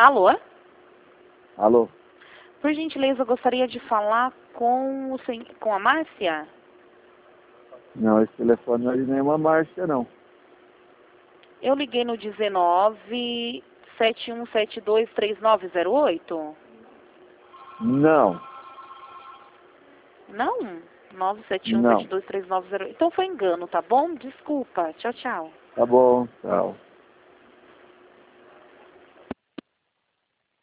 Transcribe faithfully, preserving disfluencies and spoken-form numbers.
Alô? Alô? Por gentileza, eu gostaria de falar com, o sen... com a Márcia. Não, esse telefone não é de nenhuma Márcia, não. Eu liguei no dezenove, sete um sete dois, três nove zero oito. Não, Não? nove sete um não. sete dois três nove zero oito. Então foi engano, tá bom? Desculpa. Tchau, tchau. Tá bom, tchau.